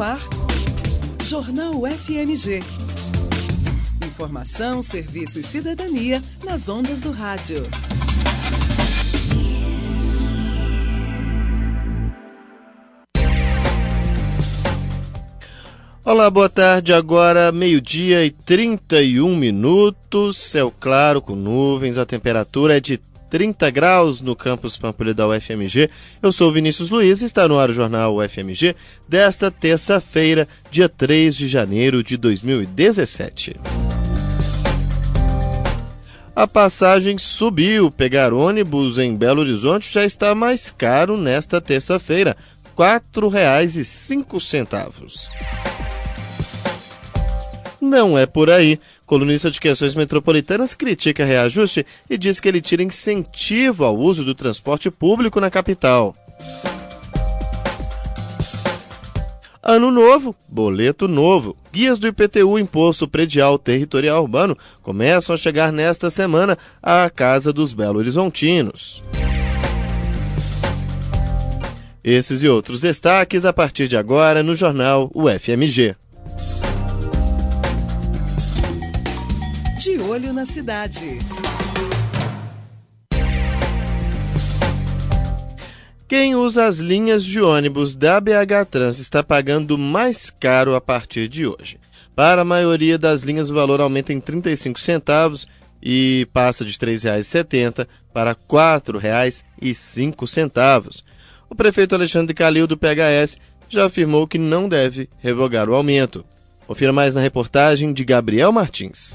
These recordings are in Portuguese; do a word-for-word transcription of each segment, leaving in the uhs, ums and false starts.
no ar. Jornal F M G. Informação, serviço e cidadania nas ondas do rádio. Olá, boa tarde. Agora meio-dia e trinta e um minutos. Céu claro com nuvens. A temperatura é de trinta graus no campus Pampulha da U F M G. Eu sou o Vinícius Luiz e está no ar o Jornal U F M G desta terça-feira, dia três de janeiro de dois mil e dezessete. A passagem subiu. Pegar ônibus em Belo Horizonte já está mais caro nesta terça-feira, quatro reais e cinco centavos. Não é por aí. Colunista de questões metropolitanas critica reajuste e diz que ele tira incentivo ao uso do transporte público na capital. Ano novo, boleto novo. Guias do I P T U, Imposto Predial Territorial Urbano, começam a chegar nesta semana à casa dos belo-horizontinos. Esses e outros destaques a partir de agora no Jornal U F M G. De olho na cidade. Quem usa as linhas de ônibus da B H Trans está pagando mais caro a partir de hoje. Para a maioria das linhas, o valor aumenta em trinta e cinco centavos e passa de três reais e setenta centavos para quatro reais e cinco centavos. O prefeito Alexandre Calil, do P H S, já afirmou que não deve revogar o aumento. Confira mais na reportagem de Gabriel Martins.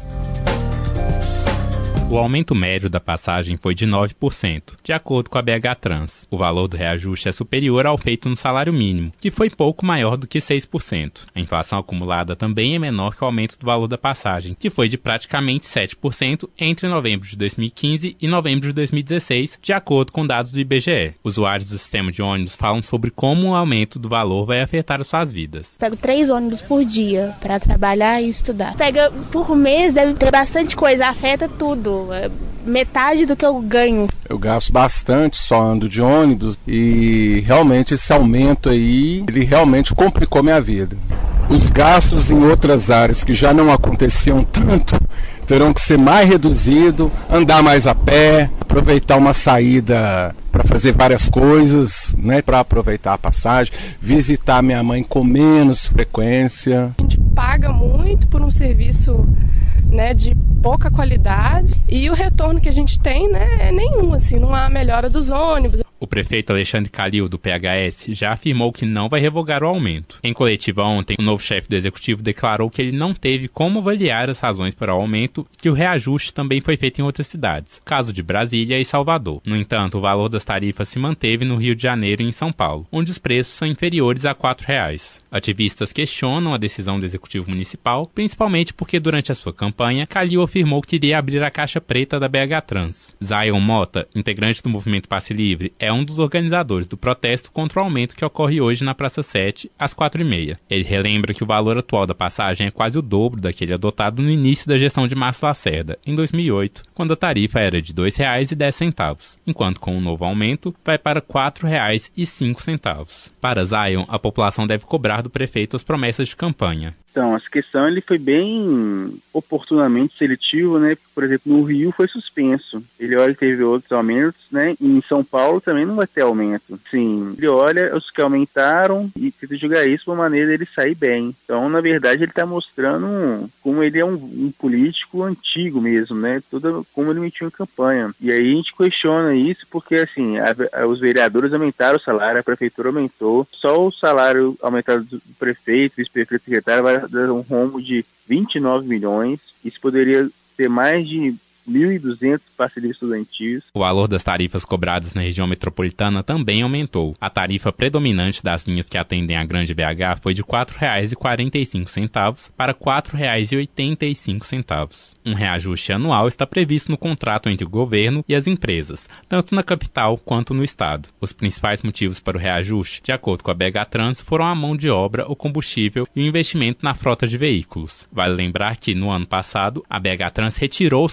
O aumento médio da passagem foi de nove por cento, de acordo com a B H Trans. O valor do reajuste é superior ao feito no salário mínimo, que foi pouco maior do que seis por cento. A inflação acumulada também é menor que o aumento do valor da passagem, que foi de praticamente sete por cento entre novembro de dois mil e quinze e novembro de dois mil e dezesseis, de acordo com dados do I B G E. Usuários do sistema de ônibus falam sobre como o aumento do valor vai afetar as suas vidas. Pego três ônibus por dia para trabalhar e estudar. Pega por mês, deve ter bastante coisa, afeta tudo. Metade do que eu ganho. Eu gasto bastante, só ando de ônibus e realmente esse aumento aí, ele realmente complicou minha vida. Os gastos em outras áreas que já não aconteciam tanto, terão que ser mais reduzidos, andar mais a pé, aproveitar uma saída para fazer várias coisas, né, para aproveitar a passagem, visitar minha mãe com menos frequência. A gente paga muito por um serviço, né, de pouca qualidade e o retorno que a gente tem, né, é nenhum, assim, não há melhora dos ônibus. O prefeito Alexandre Calil, do P H S, já afirmou que não vai revogar o aumento. Em coletiva ontem, o novo chefe do executivo declarou que ele não teve como avaliar as razões para o aumento e que o reajuste também foi feito em outras cidades, caso de Brasília e Salvador. No entanto, o valor das tarifas se manteve no Rio de Janeiro e em São Paulo, onde os preços são inferiores a quatro reais. Ativistas questionam a decisão do executivo municipal, principalmente porque durante a sua campanha, Calil afirmou que iria abrir a caixa preta da B H Trans. Zion Mota, integrante do movimento Passe Livre, é um dos organizadores do protesto contra o aumento que ocorre hoje na Praça sete, às quatro e meia. Ele relembra que o valor atual da passagem é quase o dobro daquele adotado no início da gestão de Márcio Lacerda, em dois mil e oito, quando a tarifa era de dois reais e dez centavos, enquanto com o novo aumento vai para quatro reais e cinco centavos. Para Zion, a população deve cobrar do prefeito as promessas de campanha. Então, essa questão ele foi bem oportunamente seletivo, né? Por exemplo, no Rio foi suspenso. Ele olha, teve outros aumentos, né? E em São Paulo também não vai ter aumento. Sim, ele olha os que aumentaram e tenta jogar isso de uma maneira dele sair bem. Então, na verdade, ele está mostrando como ele é um, um político antigo mesmo, né? Tudo como ele mentiu em campanha. E aí a gente questiona isso porque, assim, a, a, os vereadores aumentaram o salário, a prefeitura aumentou. Só o salário aumentado do prefeito, vice-prefeito, secretário vai dar um rombo de vinte e nove milhões. Isso poderia ter mais de mil e duzentos passes livres estudantis. O valor das tarifas cobradas na região metropolitana também aumentou. A tarifa predominante das linhas que atendem a Grande B H foi de quatro reais e quarenta e cinco centavos para quatro reais e oitenta e cinco centavos. Um reajuste anual está previsto no contrato entre o governo e as empresas, tanto na capital quanto no estado. Os principais motivos para o reajuste, de acordo com a B H Trans, foram a mão de obra, o combustível e o investimento na frota de veículos. Vale lembrar que, no ano passado, a B H Trans retirou os cobradores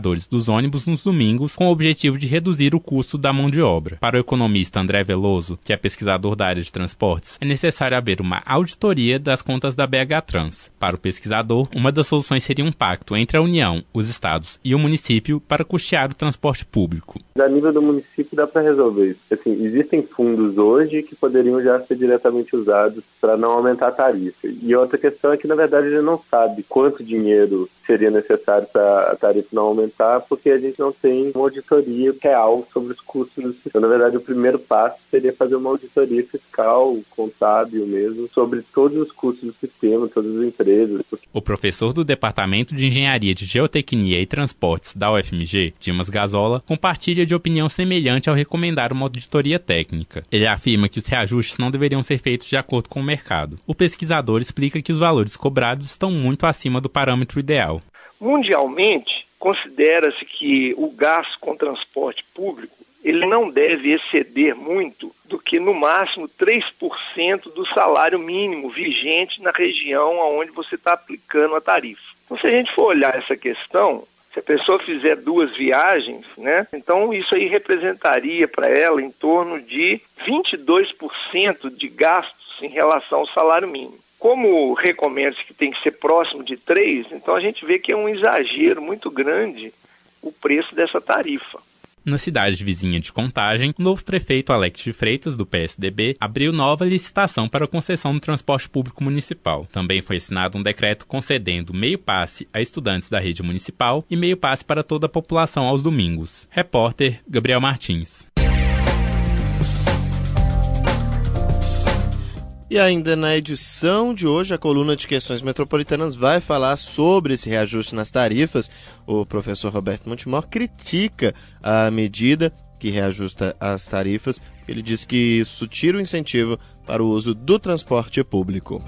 trabalhadores dos ônibus nos domingos, com o objetivo de reduzir o custo da mão de obra. Para o economista André Veloso, que é pesquisador da área de transportes, é necessário haver uma auditoria das contas da B H Trans. Para o pesquisador, uma das soluções seria um pacto entre a União, os estados e o município para custear o transporte público. A nível do município dá para resolver isso. Assim, existem fundos hoje que poderiam já ser diretamente usados para não aumentar a tarifa. E outra questão é que, na verdade, a gente não sabe quanto dinheiro seria necessário para a tarifa não aumentar, porque a gente não tem uma auditoria real sobre os custos do sistema. Então, na verdade, o primeiro passo seria fazer uma auditoria fiscal, contábil mesmo, sobre todos os custos do sistema, todas as empresas. O professor do Departamento de Engenharia de Geotecnia e Transportes da U F M G, Dimas Gazola, compartilha de opinião semelhante ao recomendar uma auditoria técnica. Ele afirma que os reajustes não deveriam ser feitos de acordo com o mercado. O pesquisador explica que os valores cobrados estão muito acima do parâmetro ideal. Mundialmente, considera-se que o gasto com transporte público ele não deve exceder muito do que, no máximo, três por cento do salário mínimo vigente na região onde você está aplicando a tarifa. Então, se a gente for olhar essa questão, se a pessoa fizer duas viagens, né, então isso aí representaria para ela em torno de vinte e dois por cento de gastos em relação ao salário mínimo. Como recomenda-se que tem que ser próximo de três, então a gente vê que é um exagero muito grande o preço dessa tarifa. Na cidade vizinha de Contagem, o novo prefeito Alex de Freitas, do P S D B, abriu nova licitação para a concessão do transporte público municipal. Também foi assinado um decreto concedendo meio passe a estudantes da rede municipal e meio passe para toda a população aos domingos. Repórter Gabriel Martins. E ainda na edição de hoje, a coluna de questões metropolitanas vai falar sobre esse reajuste nas tarifas. O professor Roberto Montemor critica a medida que reajusta as tarifas. Ele diz que isso tira o incentivo para o uso do transporte público.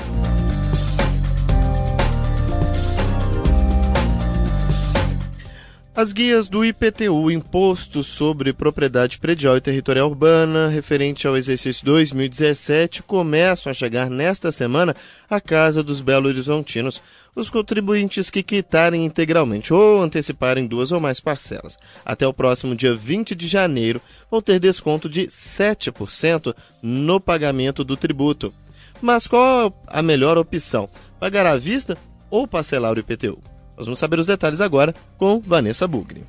As guias do I P T U, Imposto sobre Propriedade Predial e Territorial Urbana, referente ao exercício dois mil e dezessete, começam a chegar nesta semana à casa dos belo-horizontinos, os contribuintes que quitarem integralmente ou anteciparem duas ou mais parcelas. Até o próximo dia vinte de janeiro, vão ter desconto de sete por cento no pagamento do tributo. Mas qual a melhor opção? Pagar à vista ou parcelar o I P T U? Nós vamos saber os detalhes agora com Vanessa Bugri.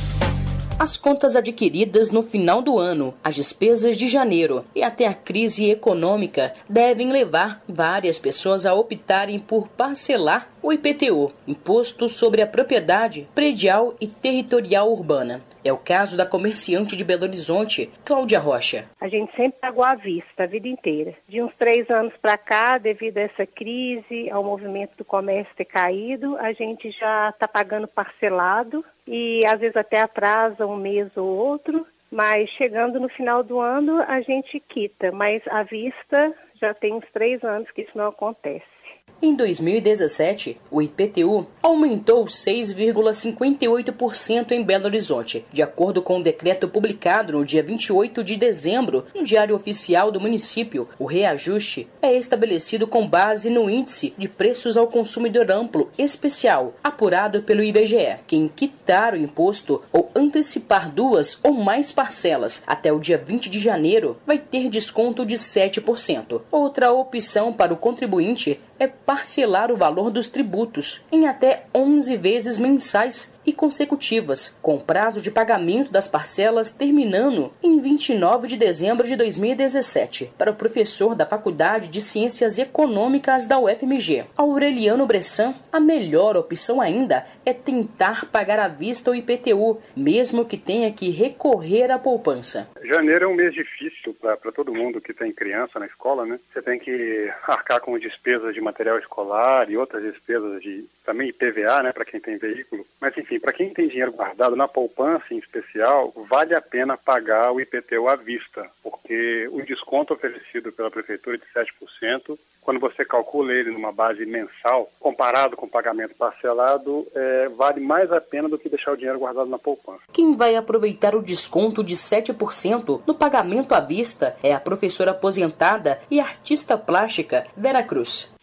As contas adquiridas no final do ano, as despesas de janeiro e até a crise econômica devem levar várias pessoas a optarem por parcelar o I P T U, Imposto sobre a Propriedade Predial e Territorial Urbana. É o caso da comerciante de Belo Horizonte, Cláudia Rocha. A gente sempre pagou à vista a vida inteira. De uns três anos para cá, devido a essa crise, ao movimento do comércio ter caído, a gente já está pagando parcelado e às vezes até atrasa um mês ou outro, mas chegando no final do ano a gente quita, mas à vista já tem uns três anos que isso não acontece. Em dois mil e dezessete, o I P T U aumentou seis vírgula cinquenta e oito por cento em Belo Horizonte. De acordo com o decreto publicado no dia vinte e oito de dezembro, no Diário Oficial do município, o reajuste é estabelecido com base no Índice de Preços ao Consumidor Amplo Especial, apurado pelo I B G E. Quem quitar o imposto ou antecipar duas ou mais parcelas até o dia vinte de janeiro vai ter desconto de sete por cento. Outra opção para o contribuinte é parcelar o valor dos tributos em até onze vezes mensais e consecutivas, com prazo de pagamento das parcelas terminando em vinte e nove de dezembro de dois mil e dezessete. Para o professor da Faculdade de Ciências Econômicas da U F M G, Aureliano Bressan, a melhor opção ainda é tentar pagar à vista o I P T U, mesmo que tenha que recorrer à poupança. Janeiro é um mês difícil para todo mundo que tem criança na escola, né? Você tem que arcar com despesas de material escolar e outras despesas de também I P V A, né, para quem tem veículo. Mas, enfim, para quem tem dinheiro guardado na poupança em especial, vale a pena pagar o I P T U à vista, porque o desconto oferecido pela Prefeitura de sete por cento, quando você calcula ele numa base mensal, comparado com o pagamento parcelado, é, vale mais a pena do que deixar o dinheiro guardado na poupança. Quem vai aproveitar o desconto de sete por cento no pagamento à vista é a professora aposentada e artista plástica Vera Cruz. Eu prefiro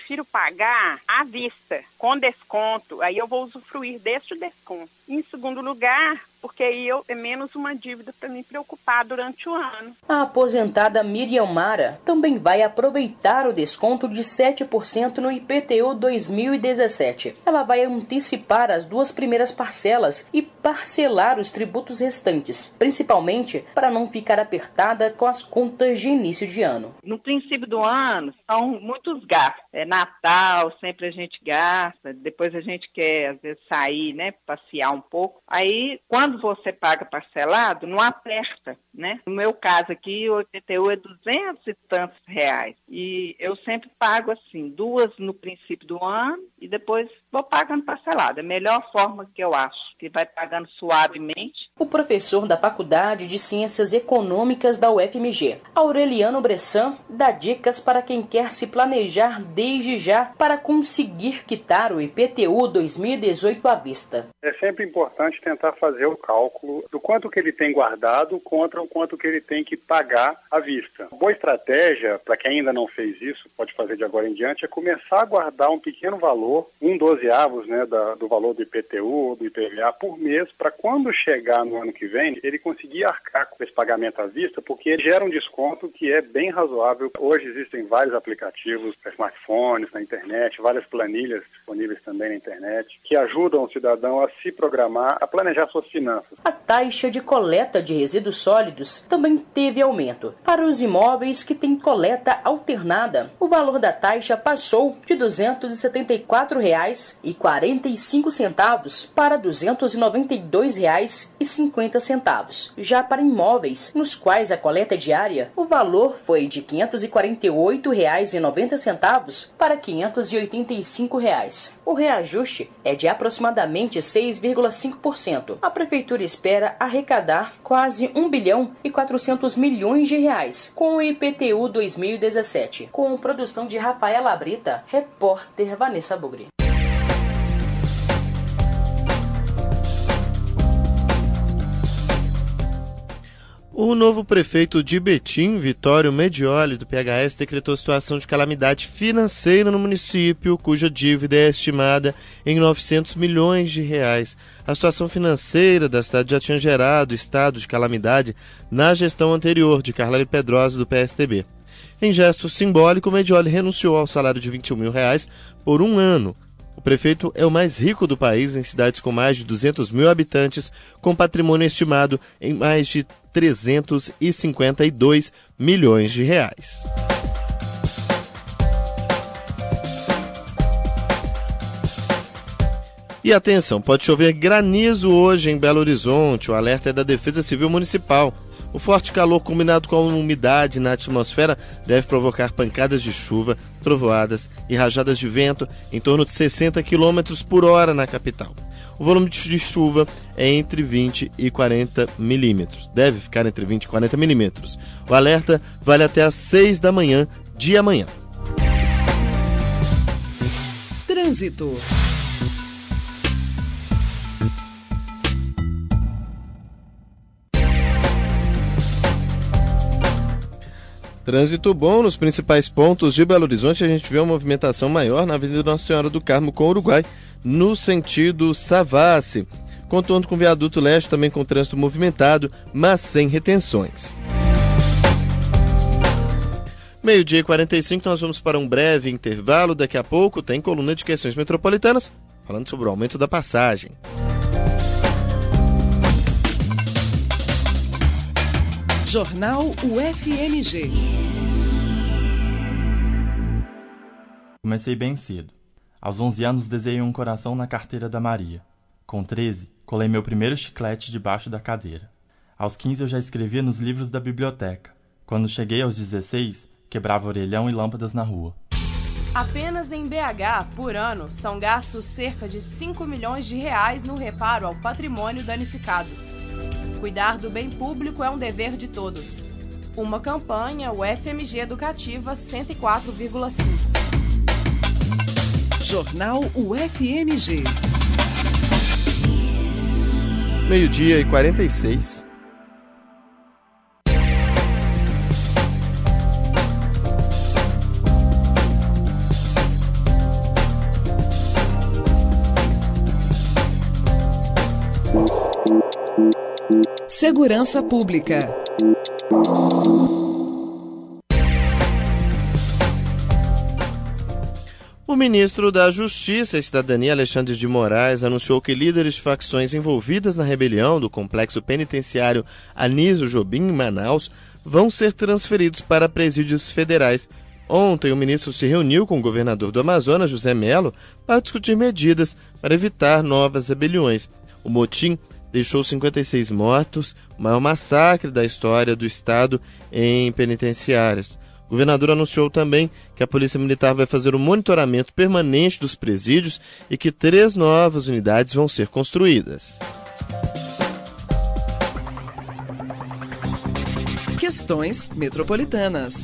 prefiro pagar à vista, com desconto, aí eu vou usufruir deste desconto. Em segundo lugar, porque aí eu, é menos uma dívida para me preocupar durante o ano. A aposentada Miriam Mara também vai aproveitar o desconto de sete por cento no I P T U dois mil e dezessete. Ela vai antecipar as duas primeiras parcelas e parcelar os tributos restantes, principalmente para não ficar apertada com as contas de início de ano. No princípio do ano, são muitos gastos. É Natal, sempre a gente gasta, depois a gente quer, às vezes, sair, né, passear um pouco. Aí, quando você paga parcelado, não aperta, né? No meu caso aqui, o I P T U é duzentos e tantos reais. E eu sempre pago assim, duas no princípio do ano e depois vou pagando parcelado. É a melhor forma que eu acho, que vai pagando suavemente. O professor da Faculdade de Ciências Econômicas da U F M G, Aureliano Bressan, dá dicas para quem quer se planejar desde já para conseguir quitar o I P T U dois mil e dezoito à vista. É sempre importante tentar fazer o cálculo do quanto que ele tem guardado contra o quanto que ele tem que pagar à vista. Boa estratégia, para quem ainda não fez isso, pode fazer de agora em diante, é começar a guardar um pequeno valor, um dozeavos, né, da, do valor do I P T U, do I P V A por mês, para quando chegar no ano que vem, ele conseguir arcar com esse pagamento à vista, porque ele gera um desconto que é bem razoável. Hoje existem vários aplicativos para smartphones, na internet, várias planilhas disponíveis também na internet, que ajudam o cidadão a se programar, a planejar suas finanças. A taxa de coleta de resíduos sólidos também teve aumento. Para os imóveis que têm coleta alternada, o valor da taxa passou de duzentos e setenta e quatro reais e quarenta e cinco centavos para duzentos e noventa e dois reais e cinquenta centavos. Já para imóveis nos quais a coleta é diária, o valor foi de quinhentos e quarenta e oito reais e noventa centavos para quinhentos e oitenta e cinco reais. O reajuste é de aproximadamente seis vírgula cinco por cento. A prefeitura espera arrecadar quase um bilhão e quatrocentos milhões de reais com o I P T U dois mil e dezessete. Com produção de Rafaela Brita, repórter Vanessa Bugri. O novo prefeito de Betim, Vitório Medioli, do P H S, decretou situação de calamidade financeira no município, cuja dívida é estimada em novecentos milhões de reais. A situação financeira da cidade já tinha gerado estado de calamidade na gestão anterior de Carla Pedrosa, do P S D B. Em gesto simbólico, Medioli renunciou ao salário de vinte e um mil reais por um ano. O prefeito é o mais rico do país em cidades com mais de duzentos mil habitantes, com patrimônio estimado em mais de trezentos e cinquenta e dois milhões de reais. E atenção, pode chover granizo hoje em Belo Horizonte. O alerta é da Defesa Civil Municipal. O forte calor combinado com a umidade na atmosfera deve provocar pancadas de chuva, trovoadas e rajadas de vento em torno de sessenta quilômetros por hora na capital. O volume de chuva é entre vinte e quarenta milímetros. Deve ficar entre vinte e quarenta milímetros. O alerta vale até às seis da manhã de amanhã. Trânsito. Trânsito bom nos principais pontos de Belo Horizonte. A gente vê uma movimentação maior na Avenida Nossa Senhora do Carmo com o Uruguai, no sentido Savassi. Contorno com Viaduto Leste também com trânsito movimentado, mas sem retenções. Meio-dia e quarenta e cinco, nós vamos para um breve intervalo. Daqui a pouco tem coluna de questões metropolitanas, falando sobre o aumento da passagem. Jornal U F M G. Comecei bem cedo. Aos onze anos desenhei um coração na carteira da Maria. Com treze, colei meu primeiro chiclete debaixo da cadeira. Aos quinze eu já escrevia nos livros da biblioteca. Quando cheguei aos dezesseis, quebrava orelhão e lâmpadas na rua. Apenas em B H, por ano, são gastos cerca de cinco milhões de reais no reparo ao patrimônio danificado. Cuidar do bem público é um dever de todos. Uma campanha U F M G Educativa cento e quatro vírgula cinco. Jornal U F M G. Meio-dia e quarenta e seis. Segurança Pública. O ministro da Justiça e Cidadania, Alexandre de Moraes, anunciou que líderes de facções envolvidas na rebelião do complexo penitenciário Anísio Jobim, em Manaus, vão ser transferidos para presídios federais. Ontem, o ministro se reuniu com o governador do Amazonas, José Mello, para discutir medidas para evitar novas rebeliões. O motim deixou cinquenta e seis mortos, o maior massacre da história do estado em penitenciárias. O governador anunciou também que a Polícia Militar vai fazer um monitoramento permanente dos presídios e que três novas unidades vão ser construídas. Questões metropolitanas.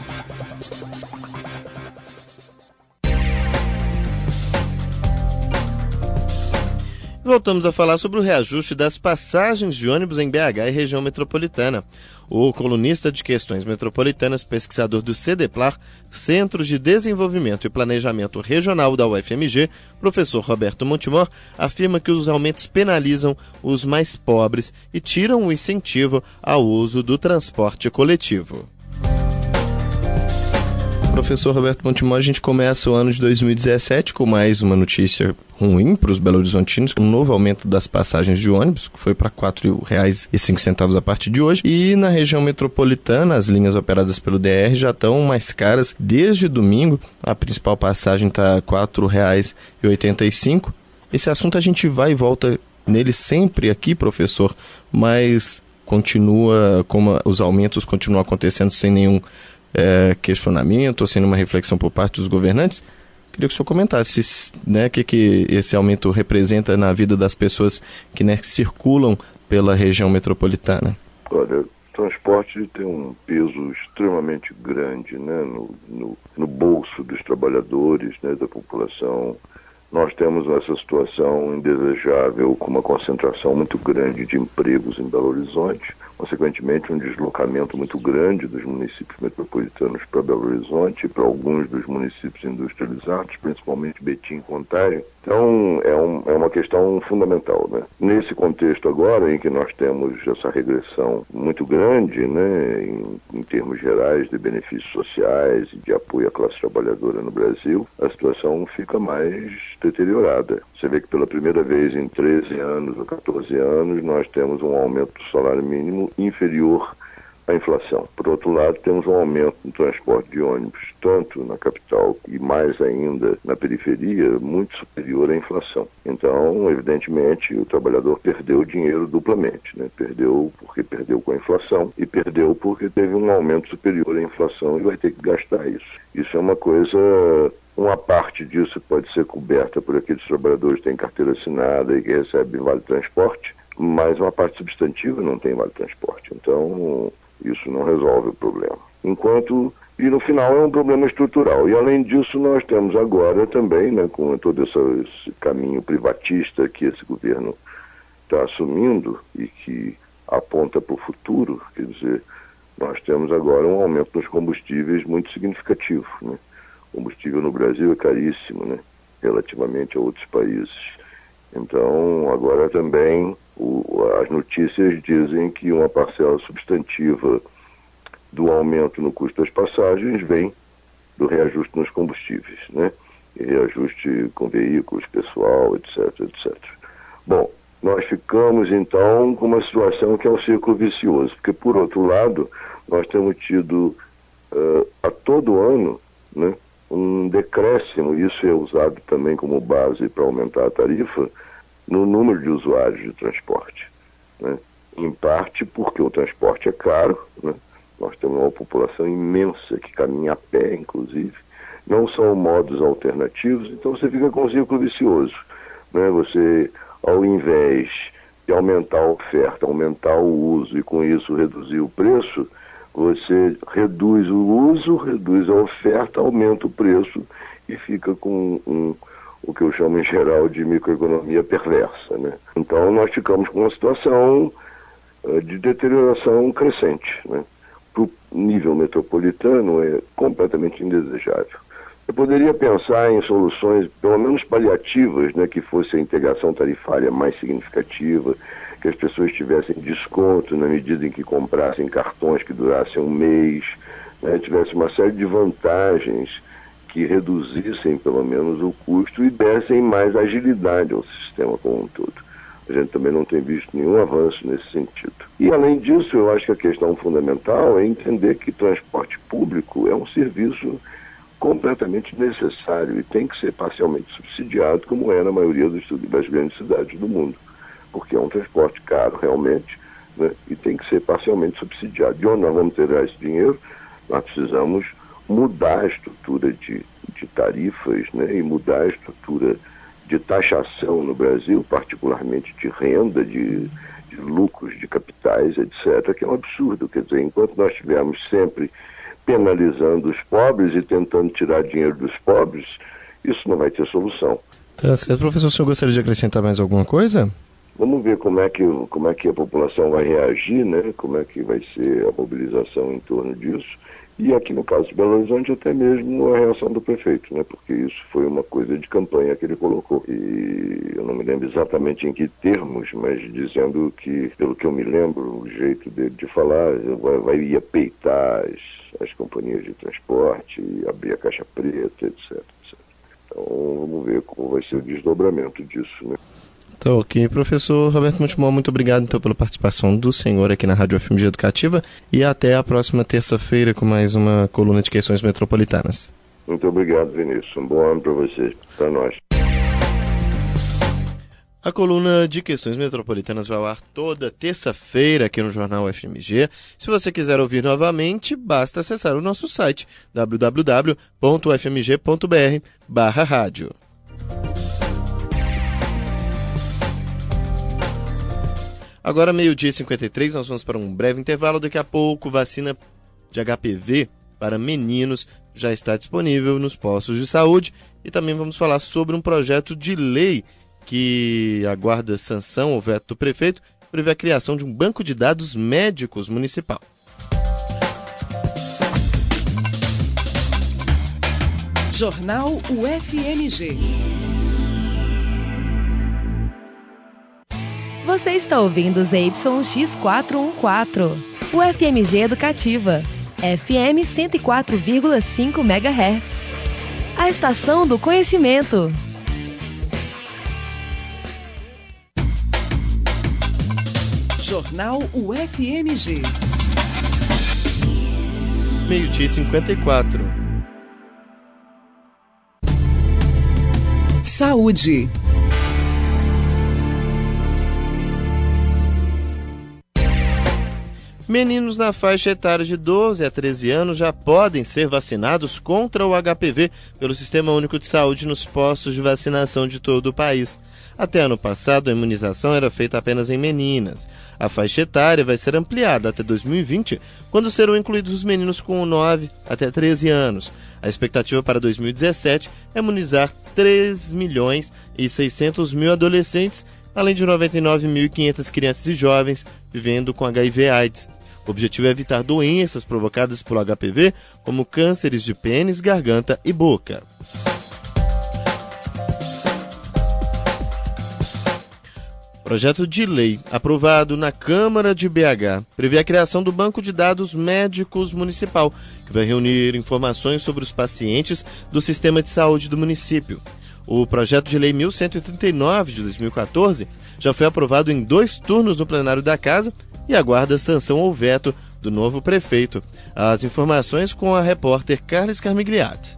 Voltamos a falar sobre o reajuste das passagens de ônibus em B H e região metropolitana. O colunista de questões metropolitanas, pesquisador do CEDEPLAR, Centro de Desenvolvimento e Planejamento Regional da U F M G, professor Roberto Montemor, afirma que os aumentos penalizam os mais pobres e tiram o incentivo ao uso do transporte coletivo. Professor Roberto Montemor, a gente começa o ano de dois mil e dezessete com mais uma notícia ruim para os belo-horizontinos, um novo aumento das passagens de ônibus, que foi para quatro reais e cinco centavos a partir de hoje, e na região metropolitana as linhas operadas pelo D R já estão mais caras desde domingo. A principal passagem está quatro reais e oitenta e cinco centavos. Esse assunto a gente vai e volta nele sempre aqui, professor, mas continua, como os aumentos continuam acontecendo sem nenhum É, questionamento ou sem uma reflexão por parte dos governantes. Queria que o senhor comentasse, né, o que, que esse aumento representa na vida das pessoas que, né, circulam pela região metropolitana. Olha, o transporte tem um peso extremamente grande, né, no, no, no bolso dos trabalhadores, né, da população. Nós temos essa situação indesejável com uma concentração muito grande de empregos em Belo Horizonte, consequentemente um deslocamento muito grande dos municípios metropolitanos para Belo Horizonte e para alguns dos municípios industrializados, principalmente Betim e Contagem. Então é, um, é uma questão fundamental, né? Nesse contexto agora em que nós temos essa regressão muito grande, né, em, em termos gerais de benefícios sociais e de apoio à classe trabalhadora no Brasil, a situação fica mais deteriorada. Você vê que pela primeira vez em treze anos ou quatorze anos nós temos um aumento do salário mínimo inferior à inflação. Por outro lado, temos um aumento no transporte de ônibus, tanto na capital e mais ainda na periferia, muito superior à inflação. Então, evidentemente, o trabalhador perdeu dinheiro duplamente, né? Perdeu porque perdeu com a inflação e perdeu porque teve um aumento superior à inflação e vai ter que gastar isso. Isso é uma coisa... Uma parte disso pode ser coberta por aqueles trabalhadores que têm carteira assinada e que recebem vale transporte, mas uma parte substantiva não tem vale transporte. Então, isso não resolve o problema. Enquanto, e no final é um problema estrutural. E além disso, nós temos agora também, né, com todo esse, esse caminho privatista que esse governo está assumindo e que aponta para o futuro, quer dizer, nós temos agora um aumento dos combustíveis muito significativo, né? O combustível no Brasil é caríssimo, né, relativamente a outros países. Então, agora também o, as notícias dizem que uma parcela substantiva do aumento no custo das passagens vem do reajuste nos combustíveis, né, e reajuste com veículos, pessoal, etc, etcétera. Bom, nós ficamos então com uma situação que é um círculo vicioso, porque por outro lado, nós temos tido uh, a todo ano, né, um decréscimo, isso é usado também como base para aumentar a tarifa, no número de usuários de transporte, né? Em parte porque o transporte é caro, né? Nós temos uma população imensa que caminha a pé, inclusive, não são modos alternativos, então você fica com um círculo vicioso, né? Você, ao invés de aumentar a oferta, aumentar o uso e com isso reduzir o preço, você reduz o uso, reduz a oferta, aumenta o preço e fica com um, o que eu chamo em geral de microeconomia perversa, né? Então nós ficamos com uma situação uh, de deterioração crescente, né? Para o nível metropolitano é completamente indesejável. Eu poderia pensar em soluções, pelo menos paliativas, né, que fosse a integração tarifária mais significativa, que as pessoas tivessem desconto na medida em que comprassem cartões que durassem um mês, né, tivesse uma série de vantagens que reduzissem pelo menos o custo e dessem mais agilidade ao sistema como um todo. A gente também não tem visto nenhum avanço nesse sentido. E além disso, eu acho que a questão fundamental é entender que transporte público é um serviço completamente necessário e tem que ser parcialmente subsidiado, como é na maioria dos, das grandes cidades do mundo, porque é um transporte caro realmente, né, e tem que ser parcialmente subsidiado. De onde nós vamos tirar esse dinheiro? Nós precisamos mudar a estrutura de, de tarifas, né, e mudar a estrutura de taxação no Brasil, particularmente de renda, de, de lucros, de capitais, etcétera, que é um absurdo. Quer dizer, enquanto nós estivermos sempre penalizando os pobres e tentando tirar dinheiro dos pobres, isso não vai ter solução. Tá certo. Professor, o senhor gostaria de acrescentar mais alguma coisa? Vamos ver como é que, como é que a população vai reagir, né? Como é que vai ser a mobilização em torno disso. E aqui no caso de Belo Horizonte até mesmo a reação do prefeito, né? Porque isso foi uma coisa de campanha que ele colocou. E eu não me lembro exatamente em que termos, mas dizendo que, pelo que eu me lembro, o jeito dele de falar, vai, vai ia peitar as, as companhias de transporte, abrir a caixa preta, etc, etcétera. Então vamos ver como vai ser o desdobramento disso, né? Tá ok. Professor Roberto Montemor, muito obrigado então pela participação do senhor aqui na Rádio F M G Educativa e até a próxima terça-feira com mais uma coluna de questões metropolitanas. Muito obrigado, Vinícius. Um bom ano para vocês, para nós. A coluna de questões metropolitanas vai ao ar toda terça-feira aqui no Jornal F M G. Se você quiser ouvir novamente, basta acessar o nosso site w w w ponto f m g ponto b r barra rádio. Agora, meio-dia e cinquenta e três, nós vamos para um breve intervalo. Daqui a pouco, vacina de H P V para meninos já está disponível nos postos de saúde. E também vamos falar sobre um projeto de lei que aguarda sanção ou veto do prefeito, prevê a criação de um banco de dados médicos municipal. Jornal U F M G. Você está ouvindo o Z Y X quatrocentos e quatorze, o F M G Educativa, F M cento e quatro vírgula cinco megahertz. A estação do conhecimento. Jornal U F M G. Meio-dia e cinquenta e quatro. Saúde. Meninos na faixa etária de doze a treze anos já podem ser vacinados contra o H P V pelo Sistema Único de Saúde nos postos de vacinação de todo o país. Até ano passado, a imunização era feita apenas em meninas. A faixa etária vai ser ampliada até dois mil e vinte, quando serão incluídos os meninos com nove até treze anos. A expectativa para dois mil e dezessete é imunizar três milhões e seiscentos mil adolescentes, além de noventa e nove mil e quinhentas crianças e jovens vivendo com H I V AIDS. O objetivo é evitar doenças provocadas pelo H P V, como cânceres de pênis, garganta e boca. Projeto de lei aprovado na Câmara de B H prevê a criação do Banco de Dados Médicos Municipal, que vai reunir informações sobre os pacientes do sistema de saúde do município. O projeto de lei mil cento e trinta e nove de dois mil e quatorze já foi aprovado em dois turnos no plenário da Casa e aguarda sanção ou veto do novo prefeito. As informações com a repórter Carles Carmigliati.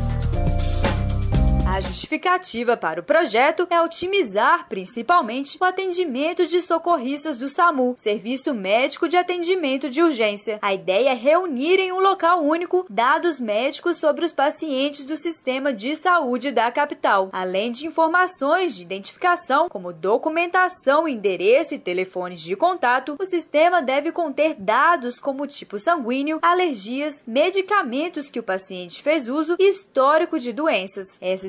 A justificativa para o projeto é otimizar principalmente o atendimento de socorristas do SAMU, Serviço Médico de Atendimento de Urgência. A ideia é reunir em um local único dados médicos sobre os pacientes do sistema de saúde da capital, além de informações de identificação, como documentação, endereço e telefones de contato. O sistema deve conter dados como tipo sanguíneo, alergias, medicamentos que o paciente fez uso e histórico de doenças. Essas informações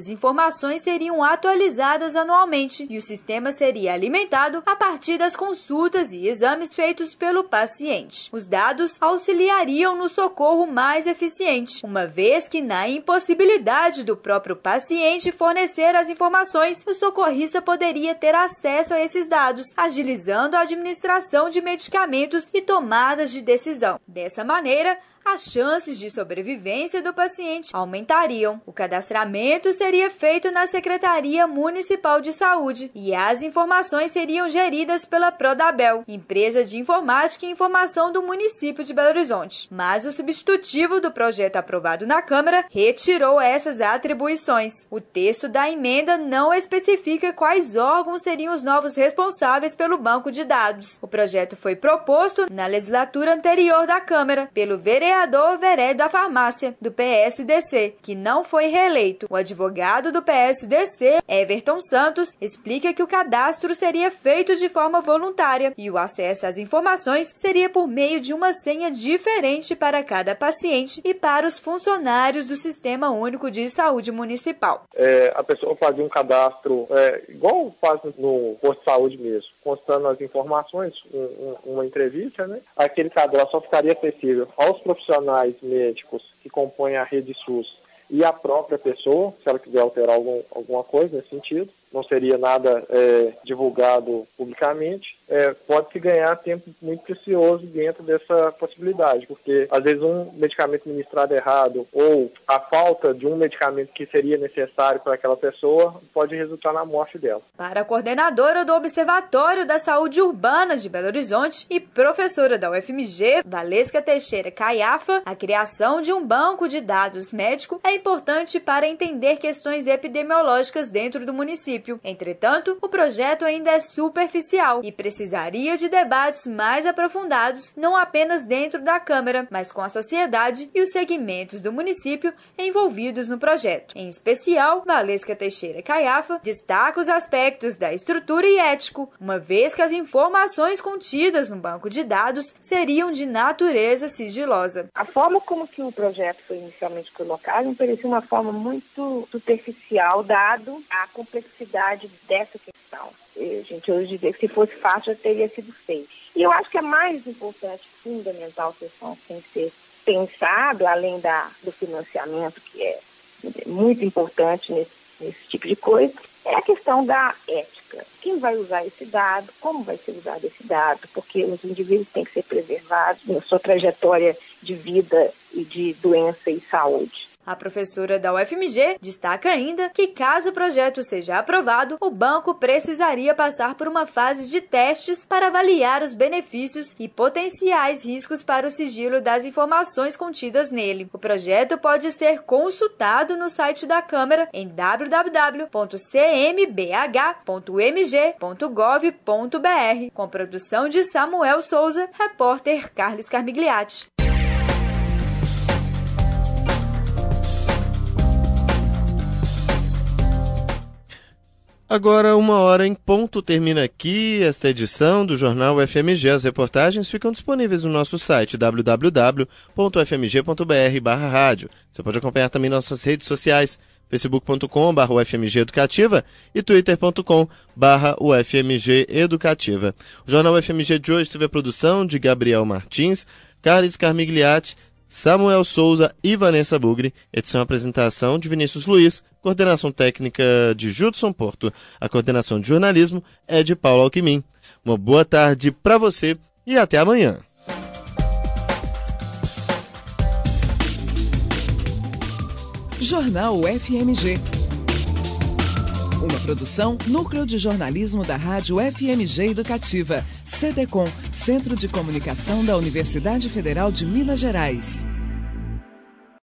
informações seriam atualizadas anualmente e o sistema seria alimentado a partir das consultas e exames feitos pelo paciente. Os dados auxiliariam no socorro mais eficiente, uma vez que na impossibilidade do próprio paciente fornecer as informações, o socorrista poderia ter acesso a esses dados, agilizando a administração de medicamentos e tomadas de decisão. Dessa maneira, as chances de sobrevivência do paciente aumentariam. O cadastramento seria feito na Secretaria Municipal de Saúde e as informações seriam geridas pela Prodabel, empresa de informática e informação do município de Belo Horizonte. Mas o substitutivo do projeto aprovado na Câmara retirou essas atribuições. O texto da emenda não especifica quais órgãos seriam os novos responsáveis pelo banco de dados. O projeto foi proposto na legislatura anterior da Câmara pelo vereador vereador Veré da Farmácia, do P S D C, que não foi reeleito. O advogado do P S D C, Everton Santos, explica que o cadastro seria feito de forma voluntária e o acesso às informações seria por meio de uma senha diferente para cada paciente e para os funcionários do Sistema Único de Saúde Municipal. É, a pessoa fazia um cadastro é, igual faz no posto de saúde mesmo, constando as informações, um, um, uma entrevista, né? Aquele cadastro só ficaria acessível aos profissionais médicos que compõem a rede SUS e a própria pessoa, se ela quiser alterar algum, alguma coisa nesse sentido. Não seria nada é, divulgado publicamente. É, pode-se ganhar tempo muito precioso dentro dessa possibilidade, porque às vezes um medicamento ministrado errado ou a falta de um medicamento que seria necessário para aquela pessoa pode resultar na morte dela. Para a coordenadora do Observatório da Saúde Urbana de Belo Horizonte e professora da U F M G, Valesca Teixeira Caiafa, a criação de um banco de dados médico é importante para entender questões epidemiológicas dentro do município. Entretanto, o projeto ainda é superficial e precisaria de debates mais aprofundados, não apenas dentro da Câmara, mas com a sociedade e os segmentos do município envolvidos no projeto. Em especial, Valesca Teixeira Caiafa destaca os aspectos da estrutura e ético, uma vez que as informações contidas no banco de dados seriam de natureza sigilosa. A forma como que o projeto foi inicialmente colocado me parecia uma forma muito superficial, dado a complexidade dessa questão. A gente hoje dizer que se fosse fácil já teria sido feito. E eu acho que é mais importante, fundamental, questão tem que ser pensado, além da, do financiamento, que é muito importante nesse, nesse tipo de coisa, é a questão da ética. Quem vai usar esse dado, como vai ser usado esse dado, porque os indivíduos têm que ser preservados na sua trajetória de vida e de doença e saúde. A professora da U F M G destaca ainda que, caso o projeto seja aprovado, o banco precisaria passar por uma fase de testes para avaliar os benefícios e potenciais riscos para o sigilo das informações contidas nele. O projeto pode ser consultado no site da Câmara em w w w ponto c m b h ponto m g ponto gov ponto b r, com produção de Samuel Souza, repórter Carlos Carmigliati. Agora, uma hora em ponto, termina aqui esta edição do Jornal U F M G. As reportagens ficam disponíveis no nosso site w w w ponto f m g ponto b r barra rádio. Você pode acompanhar também nossas redes sociais, facebook ponto com barra u f m g educativa e twitter ponto com barra u f m g educativa. O Jornal U F M G de hoje teve a produção de Gabriel Martins, Carlos Carmigliati, Samuel Souza e Vanessa Bugri, edição e apresentação de Vinícius Luiz, coordenação técnica de Judson Porto. A coordenação de jornalismo é de Paulo Alquimim. Uma boa tarde para você e até amanhã. Jornal U F M G. Uma produção Núcleo de Jornalismo da Rádio F M G Educativa, C D C O M, Centro de Comunicação da Universidade Federal de Minas Gerais.